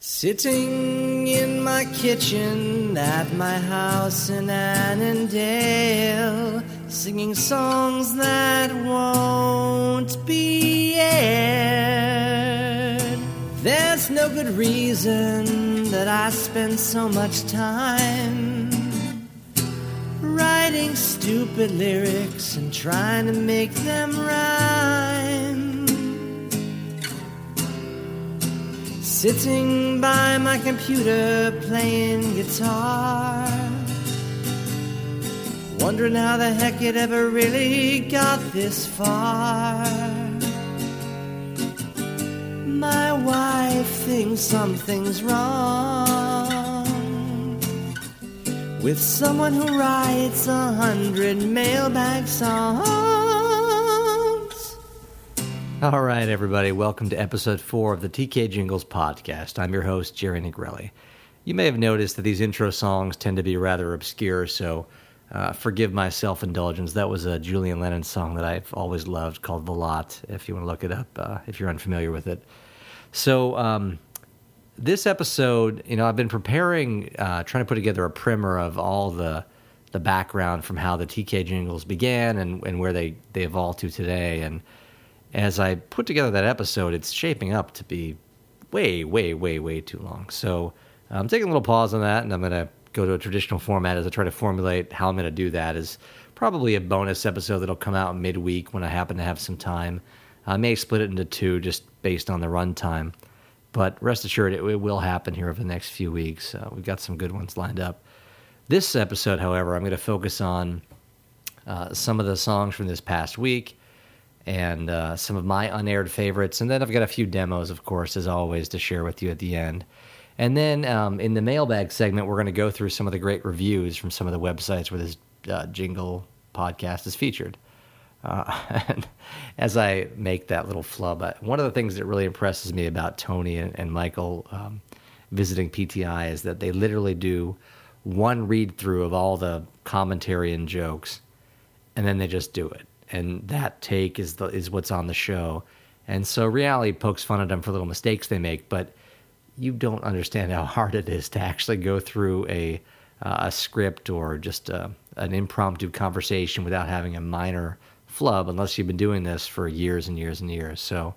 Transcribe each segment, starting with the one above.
Sitting in my kitchen at my house in Annandale, singing songs that won't be aired. There's no good reason that I spend so much time writing stupid lyrics and trying to make them rhyme. Sitting by my computer playing guitar, wondering how the heck it ever really got this far. My wife thinks something's wrong with someone who writes 100 mailbag songs. All right, everybody, welcome to episode 4 of the TK Jingles podcast. I'm your host, Jerry Negrelli. You may have noticed that these intro songs tend to be rather obscure, so forgive my self-indulgence. That was a Julian Lennon song that I've always loved called The Lot, if you want to look it up, if you're unfamiliar with it. So this episode, I've been preparing, trying to put together a primer of all the background from how the TK Jingles began and where they evolved to today. And as I put together that episode, it's shaping up to be way, way, way, way too long. So I'm taking a little pause on that, and I'm going to go to a traditional format as I try to formulate how I'm going to do that. Is probably a bonus episode that'll come out midweek when I happen to have some time. I may split it into 2 just based on the runtime, but rest assured it will happen here over the next few weeks. We've got some good ones lined up. This episode, however, I'm going to focus on some of the songs from this past week and some of my unaired favorites, and then I've got a few demos, of course, as always, to share with you at the end. And then in the mailbag segment, we're going to go through some of the great reviews from some of the websites where this jingle podcast is featured. And as I make that little flub, one of the things that really impresses me about Tony and Michael visiting PTI is that they literally do one read-through of all the commentary and jokes, and then they just do it. And that take is what's on the show. And so reality pokes fun at them for little mistakes they make, but you don't understand how hard it is to actually go through a script or just an impromptu conversation without having a minor flub, unless you've been doing this for years and years and years. So,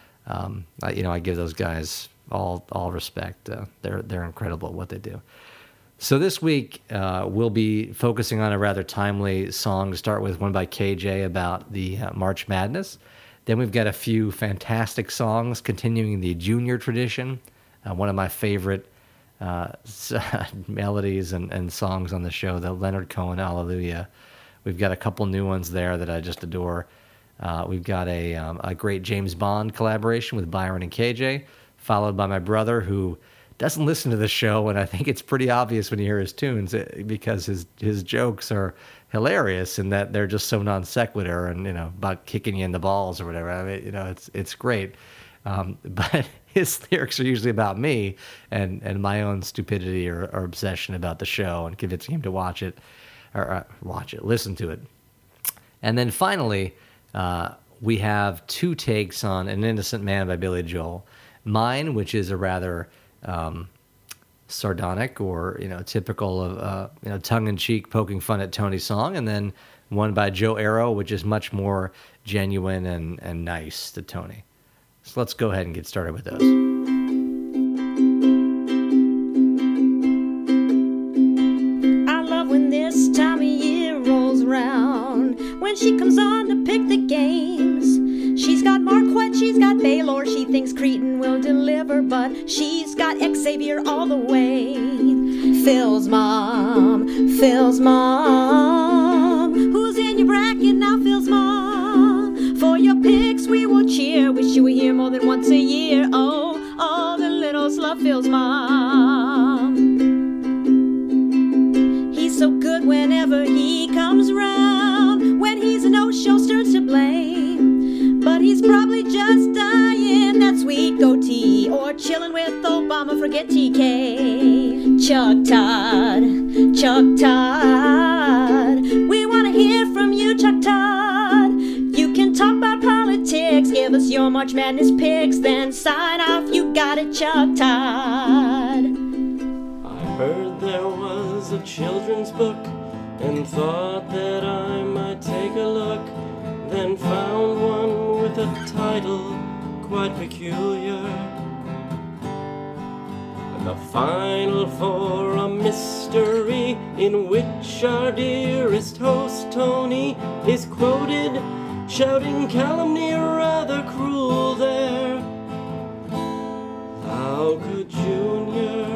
I give those guys all respect. They're incredible at what they do. So this week, we'll be focusing on a rather timely song to start with, one by KJ about the March Madness. Then we've got a few fantastic songs continuing the junior tradition. One of my favorite melodies and songs on the show, the Leonard Cohen Hallelujah. We've got a couple new ones there that I just adore. We've got a great James Bond collaboration with Byron and KJ, followed by my brother, who doesn't listen to the show, and I think it's pretty obvious when you hear his tunes because his jokes are hilarious in that they're just so non sequitur and about kicking you in the balls or whatever. I mean, it's great, but his lyrics are usually about me and my own stupidity or obsession about the show and convincing him to watch it, listen to it. And then finally, we have 2 takes on An Innocent Man by Billy Joel. Mine, which is a rather sardonic or typical of tongue-in-cheek poking fun at Tony's song, and then one by Joe Arrow, which is much more genuine and nice to Tony. So let's go ahead and get started with those. I love when this time of year rolls around, when she comes on to pick the games. She's got Marquette, she's got Baylor, she thinks Creighton will deliver, but she's got Xavier all the way. Phil's mom, who's in your bracket now, Phil's mom? For your picks we will cheer, wish you were here more than once a year. Oh, all the littles love Phil's mom. He's so good whenever he comes round, when he's a no-show, Stern's to blame. But he's probably just dying that sweet goatee, or chilling with Obama, forget TK. Chuck Todd, we want to hear from you, Chuck Todd. You can talk about politics, give us us your March Madness picks, then sign off. You got it, Chuck Todd. I heard there was a children's book and thought that I might take a look, then found one with a title quite peculiar. The final for a mystery in which our dearest host Tony is quoted shouting calumny rather cruel there. How could Junior,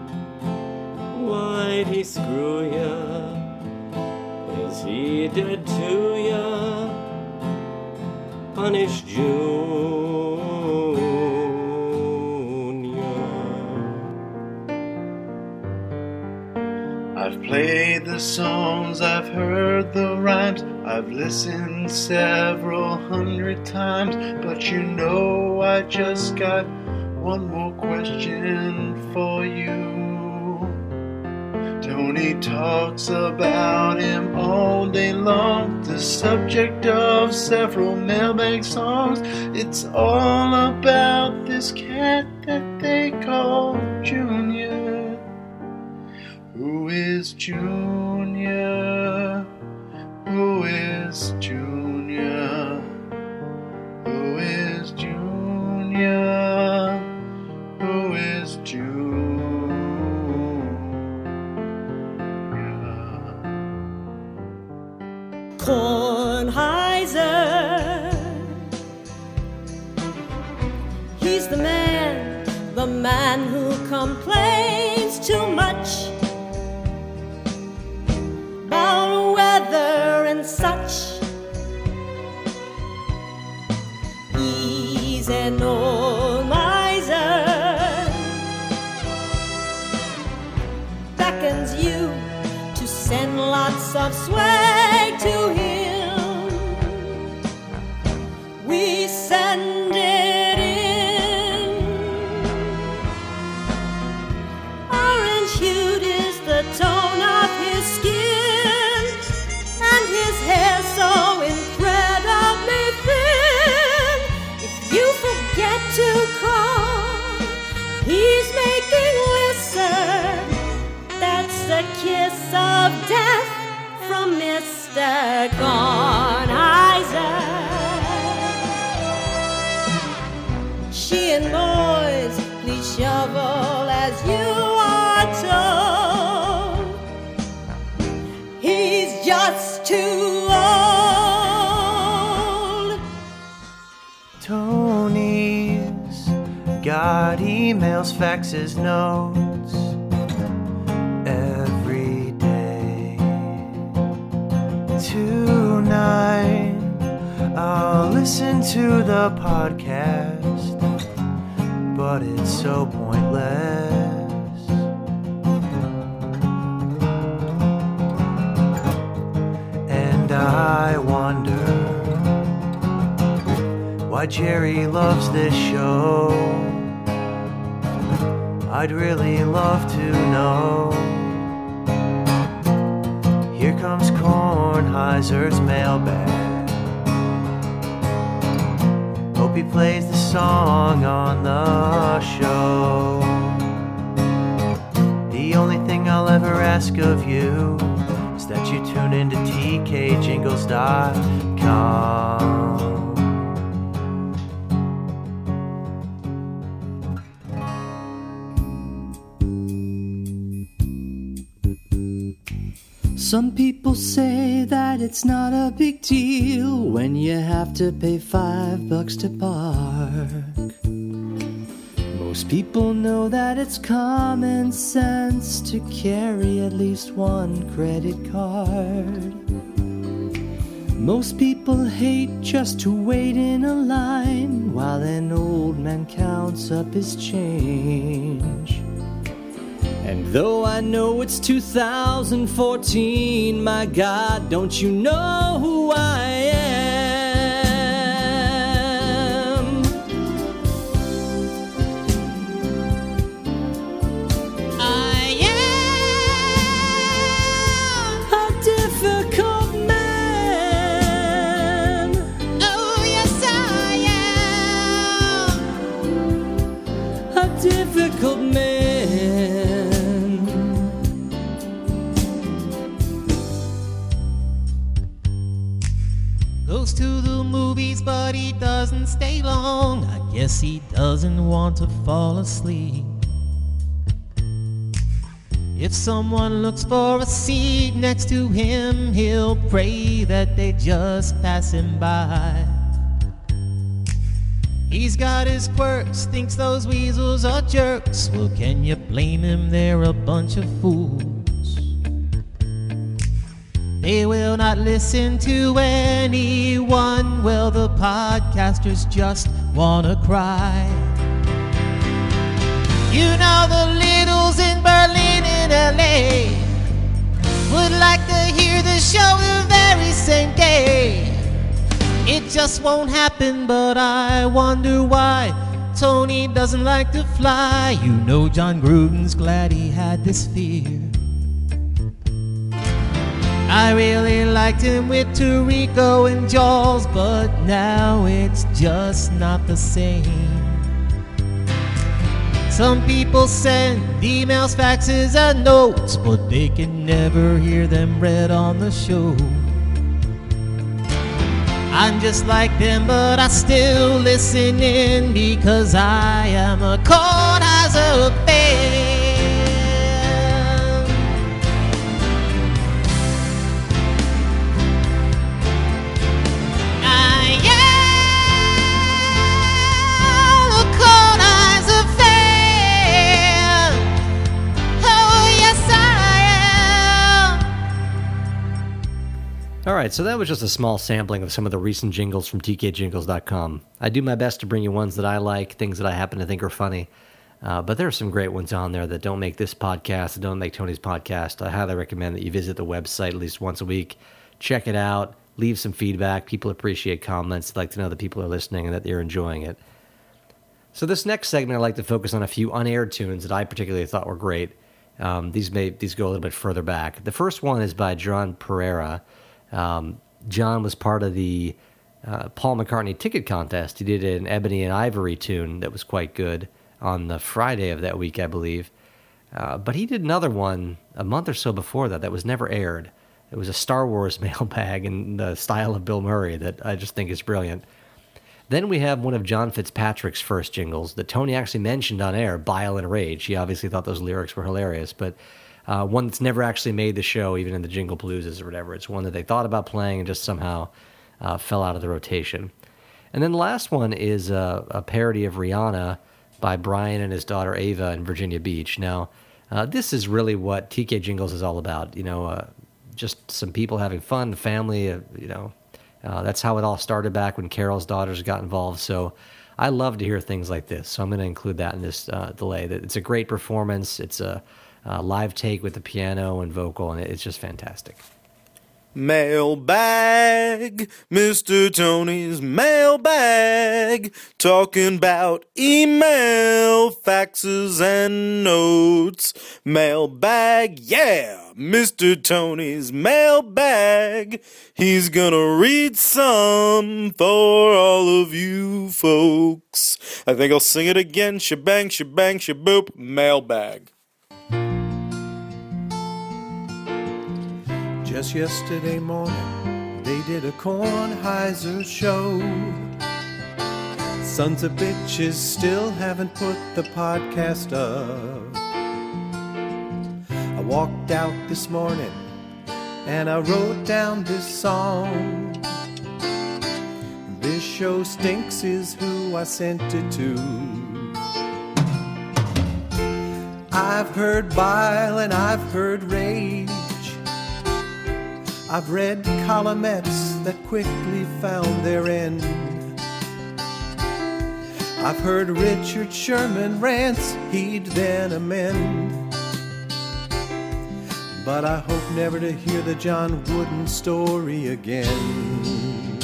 why'd he screw ya? Is he dead to ya? Punish Junior. I've played the songs, I've heard the rhymes, I've listened several hundred times, but you know I just got one more question for you. Tony talks about him all day long, the subject of several mailbag songs. It's all about this cat that they call Junior. Who is Junior? Who is Junior? Who is Junior? Who is Junior? Kornheiser, he's the man who complains too much about weather and such. He's an old miser, beckons you to send lots of swag to him. We send it in. Orange hued is the tone of his skin, and his hair so incredibly thin. If you forget to call, he's making listen. That's the kiss of death from Mr. Kornheiser. She and boys, please shovel as you are told. He's just too old. Tony's got emails, faxes, notes every day. Tonight I'll listen to the podcast, but it's so pointless. And I wonder why Jerry loves this show. I'd really love to know. Here comes Kornheiser's mailbag. Hope he plays the song on the show. The only thing I'll ever ask of you is that you tune into tkjingles.com. Some people say that it's not a big deal when you have to pay $5 to park. Most people know that it's common sense to carry at least one credit card. Most people hate just to wait in a line while an old man counts up his change. And though I know it's 2014, my God, don't you know who I am? I am a difficult man. Oh, yes, I Guess he doesn't want to fall asleep. If someone looks for a seat next to him, he'll pray that they just pass him by. He's got his quirks, thinks those weasels are jerks. Well, can you blame him? They're a bunch of fools. They will not listen to anyone. Well, the podcasters just wanna cry. You know the littles in Berlin and LA would like to hear the show the very same day. It just won't happen, but I wonder why Tony doesn't like to fly. You know John Gruden's glad he had this fear. I really liked him with Tirico and Jaws, but now it's just not the same. Some people send emails, faxes, and notes, but they can never hear them read on the show. I'm just like them, but I still listen in because I am a Kornheiser fan. I am a Kornheiser fan. Oh, yes, I am. All right, so that was just a small sampling of some of the recent jingles from tkjingles.com. I do my best to bring you ones that I like, things that I happen to think are funny. But there are some great ones on there that don't make this podcast, that don't make Tony's podcast. I highly recommend that you visit the website at least once a week. Check it out. Leave some feedback. People appreciate comments. They'd like to know that people are listening and that they're enjoying it. So this next segment, I'd like to focus on a few unaired tunes that I particularly thought were great. These go a little bit further back. The first one is by John Pereira. John was part of the Paul McCartney ticket contest. He did an Ebony and Ivory tune that was quite good on the Friday of that week, I believe. But he did another one a month or so before that was never aired. It was a Star Wars mailbag in the style of Bill Murray that I just think is brilliant. Then we have one of John Fitzpatrick's first jingles that Tony actually mentioned on air, Bile and Rage. He obviously thought those lyrics were hilarious, but one that's never actually made the show, even in the Jingle Paloozas or whatever. It's one that they thought about playing and just somehow fell out of the rotation. And then the last one is a parody of Rihanna by Brian and his daughter Ava in Virginia Beach. Now, this is really what TK Jingles is all about. Just some people having fun, family, that's how it all started back when Carol's daughters got involved. So I love to hear things like this. So I'm going to include that in this delay. It's a great performance. It's a live take with the piano and vocal, and it's just fantastic. Mailbag, Mr. Tony's mailbag, talking about email, faxes, and notes. Mailbag, yeah, Mr. Tony's mailbag. He's gonna read some for all of you folks. I think I'll sing it again. Shebang, shebang, shaboop, mailbag. Just yesterday morning, they did a Kornheiser show. Sons of bitches still haven't put the podcast up. I walked out this morning and I wrote down this song. This show stinks is who I sent it to. I've heard Bile and I've heard Rage. I've read columnettes that quickly found their end. I've heard Richard Sherman rants he'd then amend. But I hope never to hear the John Wooden story again.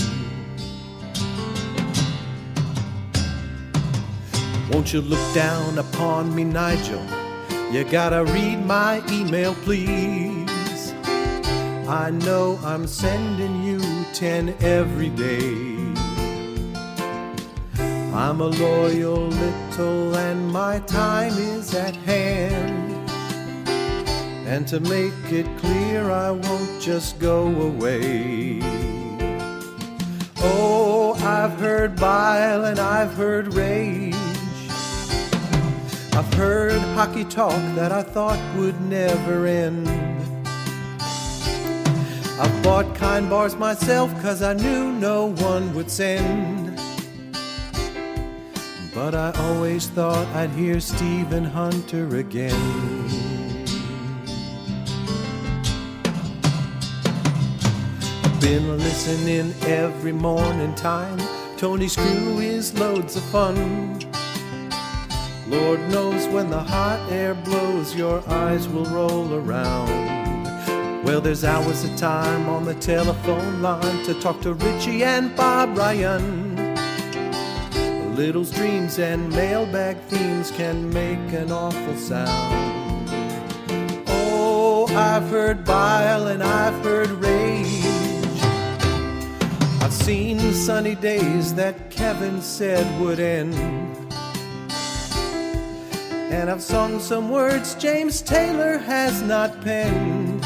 Won't you look down upon me, Nigel? You gotta read my email, please. I know I'm sending you 10 every day. I'm a loyal little and my time is at hand. And to make it clear, I won't just go away. Oh, I've heard bile and I've heard rage. I've heard hockey talk that I thought would never end. I've bought kind bars myself 'cause I knew no one would send. But I always thought I'd hear Stephen Hunter again. I've been listening every morning time. Tony Screw is loads of fun. Lord knows when the hot air blows, your eyes will roll around. Well, there's hours of time on the telephone line to talk to Richie and Bob Ryan. Little's dreams and mailbag themes can make an awful sound. Oh, I've heard bile and I've heard rage. I've seen sunny days that Kevin said would end. And I've sung some words James Taylor has not penned.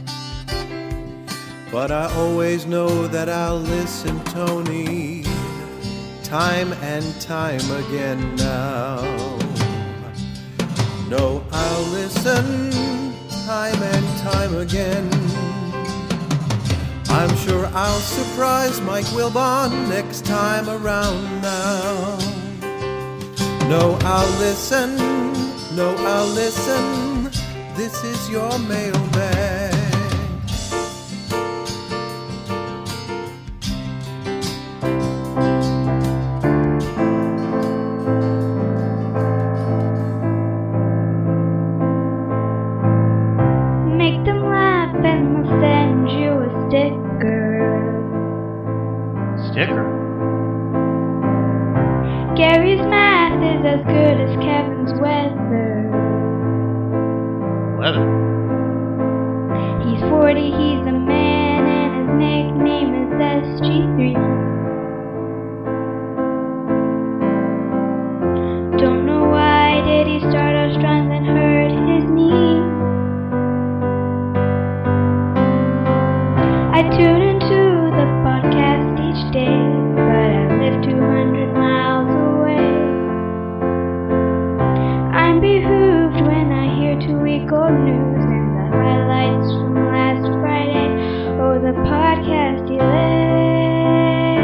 But I always know that I'll listen, Tony, time and time again now. No, I'll listen time and time again. I'm sure I'll surprise Mike Wilbon next time around now. No, I'll listen. No, I'll listen. This is your mailbag. Make them laugh and we'll send you a sticker. Sticker? Gary's math is as good as Kevin's weather. Weather? He's 40, he's a man, and his nickname is SG3. Don't know why did he start us runs and hurt his knee. I tune into the podcast each day, but I live 200 miles away. I'm behooved when I hear 2-week-old news and the highlights from last Friday. Oh, the podcast delay.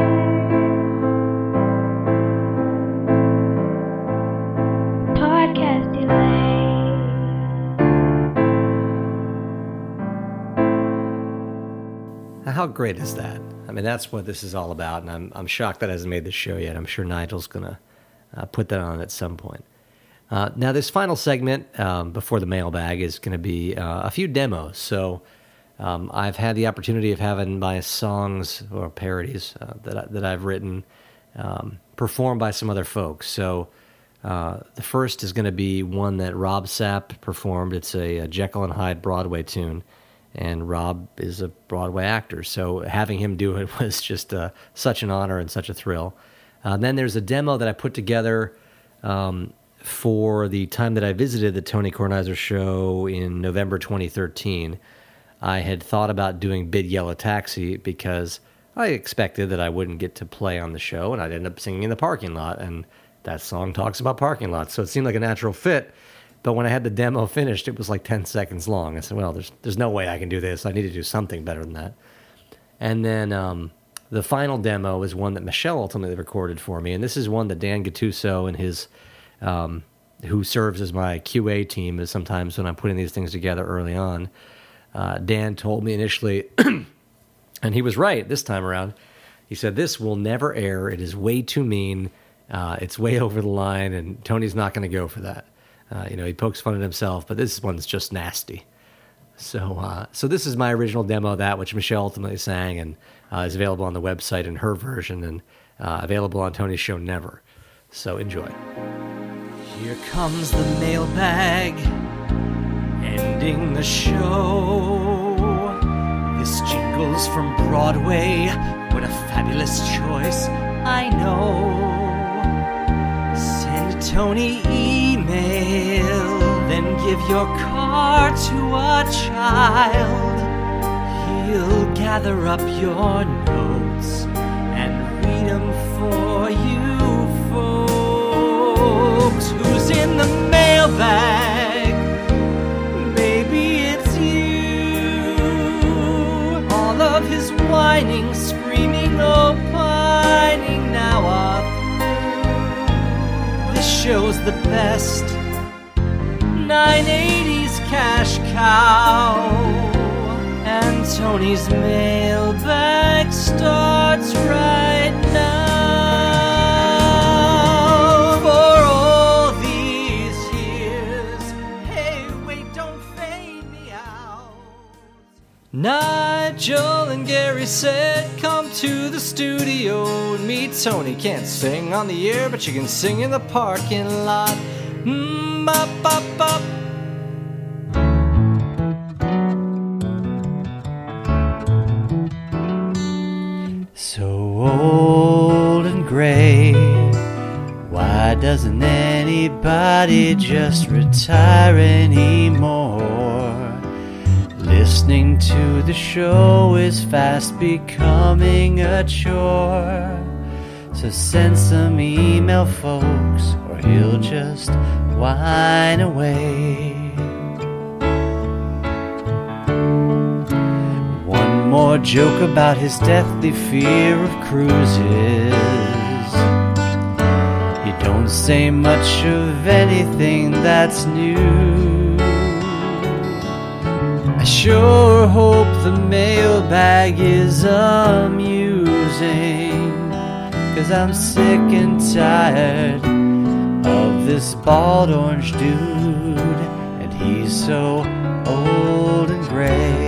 Podcast delay. How great is that? I mean, that's what this is all about, and I'm shocked that hasn't made the show yet. I'm sure Nigel's going to put that on at some point. Now, this final segment before the mailbag is going to be a few demos. So I've had the opportunity of having my songs or parodies that I've written performed by some other folks. So the first is going to be one that Rob Sapp performed. It's a Jekyll and Hyde Broadway tune, and Rob is a Broadway actor. So having him do it was just such an honor and such a thrill. Then there's a demo that I put together for the time that I visited the Tony Kornheiser show in November 2013. I had thought about doing Big Yellow Taxi because I expected that I wouldn't get to play on the show, and I'd end up singing in the parking lot, and that song talks about parking lots, so it seemed like a natural fit. But when I had the demo finished, it was like 10 seconds long. I said, well, there's no way I can do this. I need to do something better than that. And then the final demo is one that Michelle ultimately recorded for me, and this is one that Dan Gattuso and his who serves as my QA team is sometimes when I'm putting these things together early on. Dan told me initially, and he was right this time around, he said, this will never air. It is way too mean. It's way over the line, and Tony's not going to go for that. He pokes fun at himself, but this one's just nasty. So this is my original demo of that, which Michelle ultimately sang, and is available on the website in her version, and available on Tony's show Never. So enjoy. Here comes the mailbag, ending the show. This jingle's from Broadway. What a fabulous choice, I know. Send Tony email, then give your card to a child. He'll gather up your notes and read one for you folks. Who's in the mailbag? Maybe it's you. All of his whining, screaming, opining now are through. This show's the best. 980's cash cow. And Tony's mailbag starts right now. For all these years, hey, wait, don't fade me out. Nigel and Gary said, come to the studio and meet Tony. Can't sing on the air, but you can sing in the parking lot. Bop, bop, bop. So old and gray, why doesn't anybody just retire anymore? Listening to the show is fast becoming a chore. So send some email, folks, or he'll just whine away. One more joke about his deathly fear of cruises. He don't say much of anything that's new. I sure hope the mailbag is amusing, 'cause I'm sick and tired of this bald orange dude, and he's so old and gray.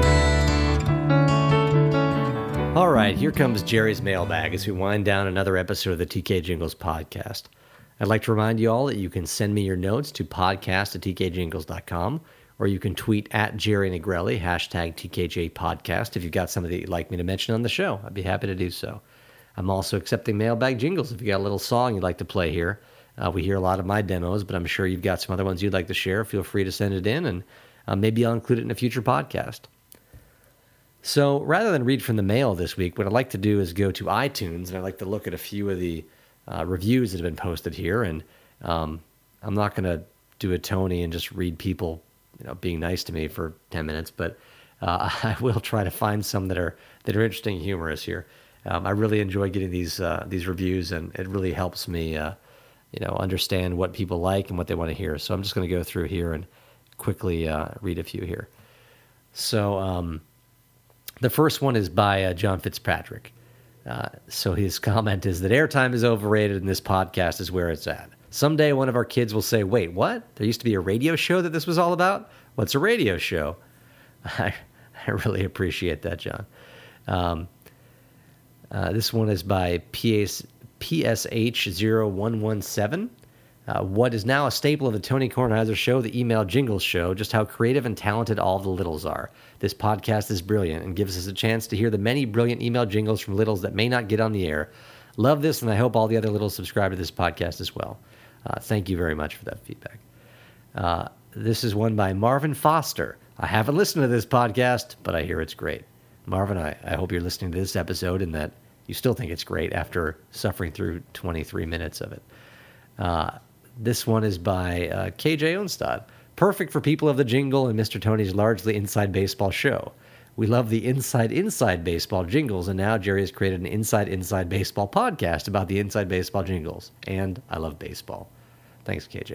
All right, here comes Jerry's mailbag as we wind down another episode of the TK Jingles podcast. I'd like to remind you all that you can send me your notes to podcast@tkjingles.com, or you can tweet at Jerry Negrelli, hashtag TKJ podcast, if you've got somebody that you'd like me to mention on the show. I'd be happy to do so. I'm also accepting mailbag jingles. If you got a little song you'd like to play here, we hear a lot of my demos, but I'm sure you've got some other ones you'd like to share. Feel free to send it in, and maybe I'll include it in a future podcast. So rather than read from the mail this week, what I'd like to do is go to iTunes, and I'd like to look at a few of the reviews that have been posted here. And I'm not going to do a Tony and just read people, being nice to me for 10 minutes, but I will try to find some that are interesting and humorous here. I really enjoy getting these reviews, and it really helps me, understand what people like and what they want to hear. So I'm just going to go through here and quickly read a few here. So the first one is by John Fitzpatrick. So his comment is that airtime is overrated and this podcast is where it's at. Someday one of our kids will say, wait, what? There used to be a radio show that this was all about? What's a radio show? I really appreciate that, John. This one is by PSH0117. What is now a staple of the Tony Kornheiser show, the Email Jingles show, just how creative and talented all the Littles are. This podcast is brilliant and gives us a chance to hear the many brilliant email jingles from Littles that may not get on the air. Love this, and I hope all the other Littles subscribe to this podcast as well. Thank you very much for that feedback. This is one by Marvin Foster. I haven't listened to this podcast, but I hear it's great. Marvin, I hope you're listening to this episode and that you still think it's great after suffering through 23 minutes of it. This one is by KJ Onstad. Perfect for people of the jingle and Mr. Tony's largely inside baseball show. We love the inside baseball jingles, and now Jerry has created an inside baseball podcast about the inside baseball jingles. And I love baseball. Thanks, KJ.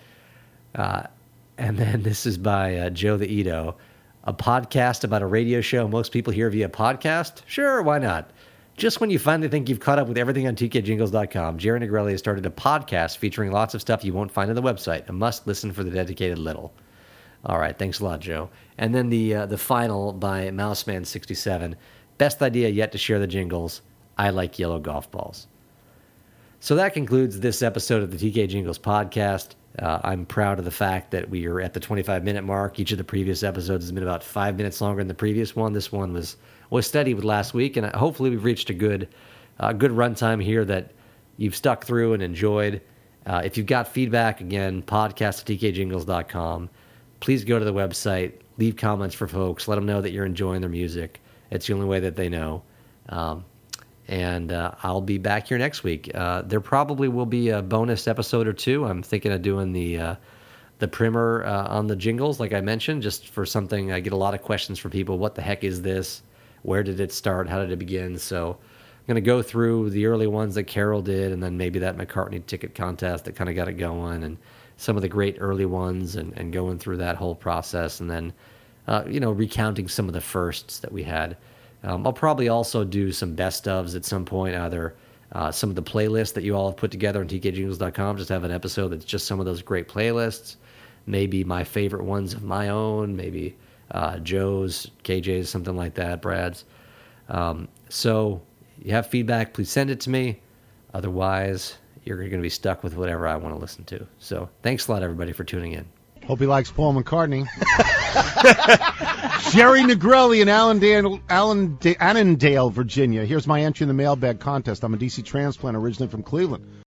And then this is by Joe the Edo. A podcast about a radio show most people hear via podcast? Sure, why not? Just when you finally think you've caught up with everything on tkjingles.com, Jerry Negrelli has started a podcast featuring lots of stuff you won't find on the website. A must-listen for the dedicated little. All right, thanks a lot, Joe. And then the final by Mouseman67. Best idea yet to share the jingles. I like yellow golf balls. So that concludes this episode of the TK Jingles podcast. I'm proud of the fact that we are at the 25-minute mark. Each of the previous episodes has been about 5 minutes longer than the previous one. This one was steady with last week, and hopefully we've reached a good runtime here that you've stuck through and enjoyed. If you've got feedback, again, podcast@tkjingles.com. Please go to the website, leave comments for folks, let them know that you're enjoying their music. It's the only way that they know. And I'll be back here next week. There probably will be a bonus episode or two. I'm thinking of doing the primer on the jingles, like I mentioned, just for something. I get a lot of questions from people. What the heck is this? Where did it start? How did it begin? So I'm going to go through the early ones that Carol did, and then maybe that McCartney ticket contest that kind of got it going, and some of the great early ones, and going through that whole process, and then recounting some of the firsts that we had. I'll probably also do some best ofs at some point, either some of the playlists that you all have put together on tkjingles.com, just have an episode that's just some of those great playlists, maybe my favorite ones of my own, maybe Joe's, KJ's, something like that, Brad's. So you have feedback, please send it to me. Otherwise, you're going to be stuck with whatever I want to listen to. So thanks a lot, everybody, for tuning in. Hope he likes Paul McCartney. Jerry Negrelli in Annandale, Virginia. Here's my entry in the mailbag contest. I'm a DC transplant originally from Cleveland.